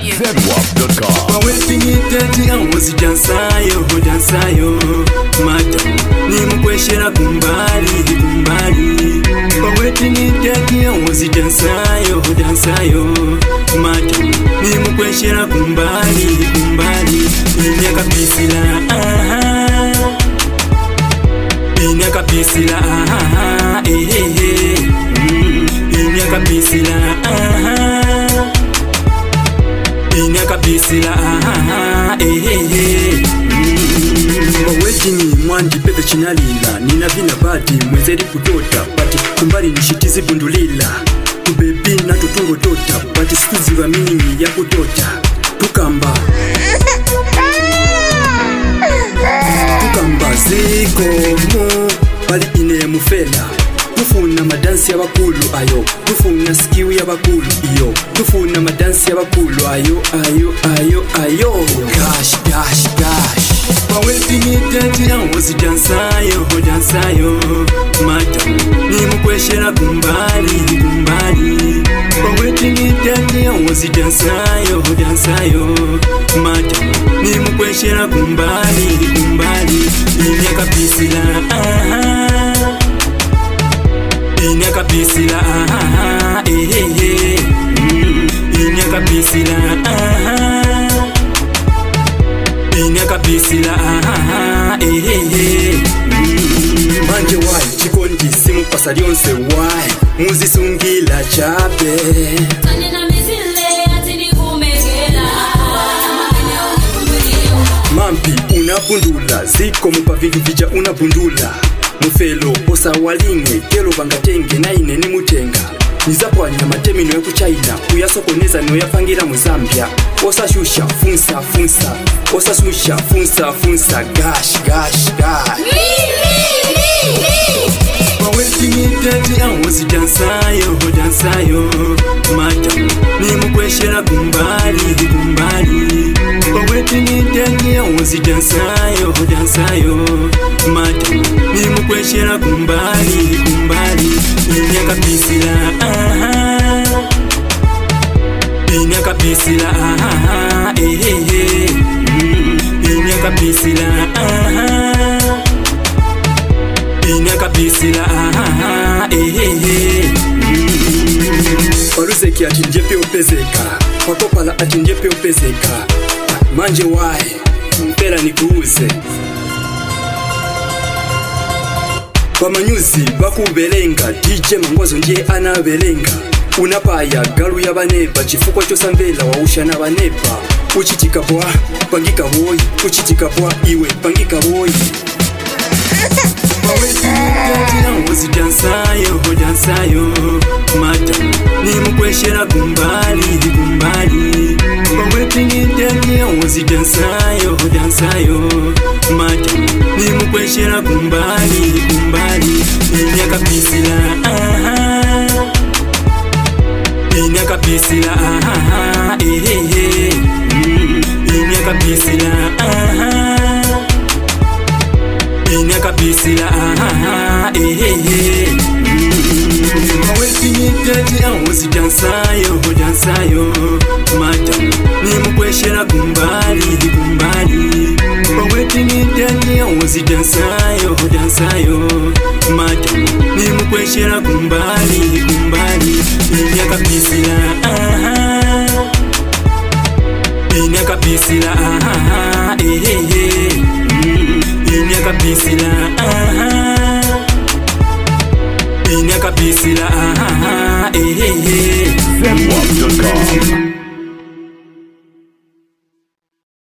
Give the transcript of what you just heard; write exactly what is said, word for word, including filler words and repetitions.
zedwap dot com. Wawepingiteti awozi dansayo, dansayo Madam, ni mkweshera kumbali, kumbali Wawepingiteti awozi dansayo, dansayo Madam, ni mkweshera kumbali, kumbali Inyaka pisila, aha Inyaka pisila, aha Eh, eh, eh mm. Inyaka pisila, aha Inyaka pisila, aha Eh, eh, eh Wawekini mwandi pepe chinalila Nina vina badi mwezeri kutota Pati kumbali nishitizi bundulila Kubebi na tutungo tota Pati skuzi wa minimi ya kutota Tukamba Tukamba ziko mo Bali ine mufela Tufuna madansi ya bakulu ayo Tufuna skiu ya bakulu iyo Tufuna madansi ya bakulu ayo ayo ayo ayo Gosh gosh gosh Wawepingiteti awozi dansayo, dansayo Madam, ni mkweshera kumbali, kumbali Wawepingiteti awozi dansayo, dansayo Madam, ni mkweshera kumbali, kumbali Inyaka pisila, aha Inyaka pisila, aha Eh, eh, eh mm. Inyaka pisila, aha Inyaka pisila, aha Eh, eh, eh mm. Manje wai, chikondi simu pasa lionse wai Muzi sungila chape Tanye na mizile, atini kumekela Mampi unabundula, ziko mupavidu vija unabundula Mufelo, osa walinge, kelo bangatenge na ine ni mutenga Nizapwa nyama temi noe kuchaina Kuyasokoneza noe yapangira muzambia Osa shusha, funsa, funsa Osa shusha, funsa, funsa Gash, gash, gash Wawepingiteti awozi dansayo, dansayo Madam, ni mkweshera kumbali, kumbali Wawepingiteti awozi dansayo, dansayo Madam, ni mkweshera kumbali, kumbali Inyaka pisila, aha Inyaka pisila, aha Eh, eh, eh mm. Inyaka pisila, aha Inyaka pisila, aha Eh, eh, eh mm. Waluzeki ati njepe upezeka Wakopala ati njepe upezeka Manje wae, mpera nikuuze Kwa manyuzi bakubelenga D J Mangozo nje anabelenga Unapaya galu ya baneba Chifuko chosa mvela wa usha na baneba Uchitika bwa, pangika boy Uchitika bwa iwe, pangika boy Wawepingiteti awozi dansayo, dansayo Madam, ni mkweshera kumbali, kumbali Wawepingiteti awozi dansayo, dansayo Madam, ni mkweshera kumbali, kumbali Inyaka pisila, aha Inyaka pisila, aha Eh, eh, eh mm. Inyaka pisila, aha Inyaka pisila, aha Eh, eh, eh mm. Wawepingiteti awozi dansayo, dansayo Madam, ni mkweshera kumbali, kumbali Wawepingiteti awozi dansayo, dansayo Madam, ni mkweshera kumbali, kumbali Inyaka pisila, aha Inyaka pisila, aha Eh, eh, eh mm. Inyaka pisila, aha Inyaka pisila, aha Eh, eh, eh zedwap dot com.